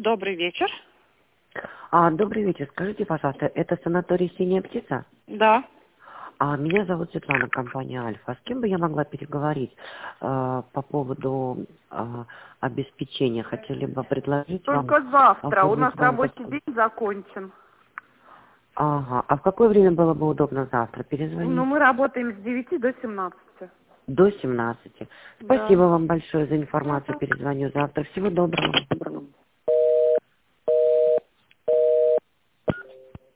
Добрый вечер. Добрый вечер. Скажите, пожалуйста, это санаторий «Синяя птица»? Да. Меня зовут Светлана, компания «Альфа». С кем бы я могла переговорить по поводу обеспечения? Хотели бы предложить вам Только завтра. У нас оформить вам рабочий день закончен. Ага. А в какое время было бы удобно завтра перезвонить? Ну, мы работаем с 9 до 17. До 17. Да. Спасибо вам большое за информацию. Перезвоню завтра. Всего доброго.